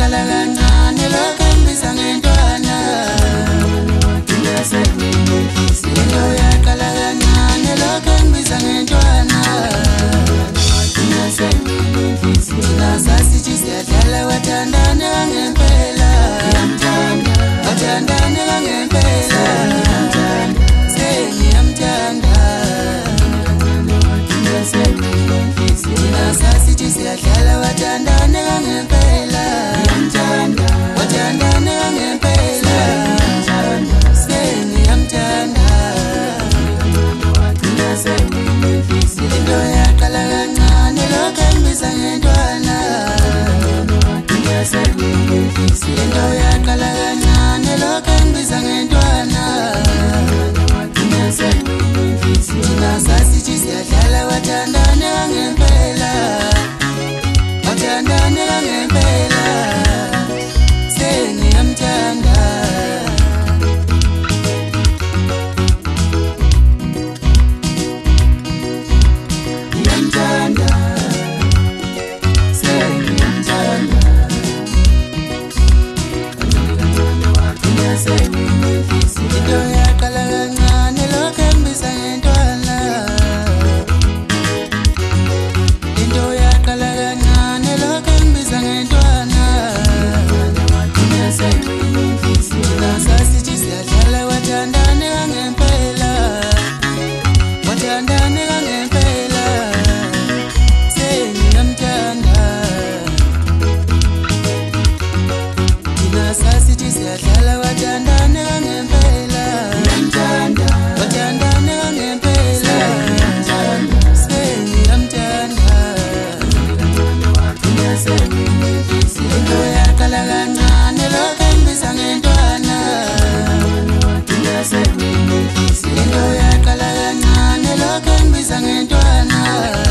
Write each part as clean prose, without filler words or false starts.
uyaqala kancane lokho engibisa ngentwana into uyaqala kancane lokho engibisa ngentwana thina sasithi siyadlala wathandane kangempela wathandane kangempela sengiyamthanda thina sasithi siyadlala wathandane kangempela wathandane kangempela sengiyamthanda into yaqala kancane lokho engibisa ngentwana into yaqala kancane lokho engibisa ngentwana thina sasithi siyadlala wathandane kangempela wathandane kangempela sengiyamthanda into yaqala kancane lokho engibisa ngentwana into yaqala kancane lokho engibisa ngentwana thina sasithi siyadlala wathandane kangempela wathandane kangempela sengiyamthanda thina sasithi siyadlala wathandane kangempela wathandane kangempela sengiyamthanda into yaqala kancane lokho engibisa ngentwana into yaqala kancane lokho engibisa ngentwana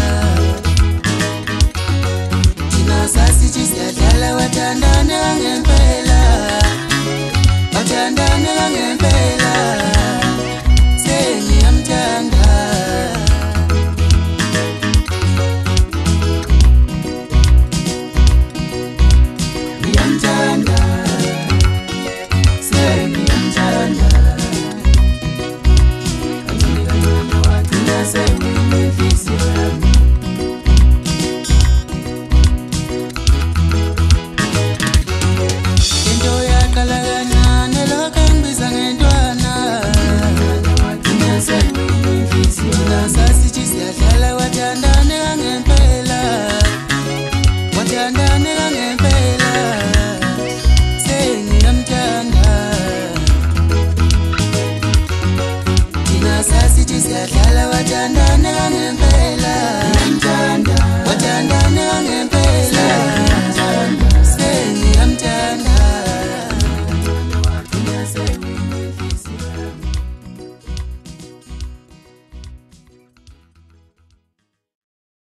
thina sasithi siyadlala wathandane kangempela wathandane kangempela sengiyamthanda ngiyamthanda sengiyamthanda thina sengiyinhliziyo yami into yaqala kancane lokho engibisa ngentwana thina sasithi siyadlala wathandane kangempela wathandane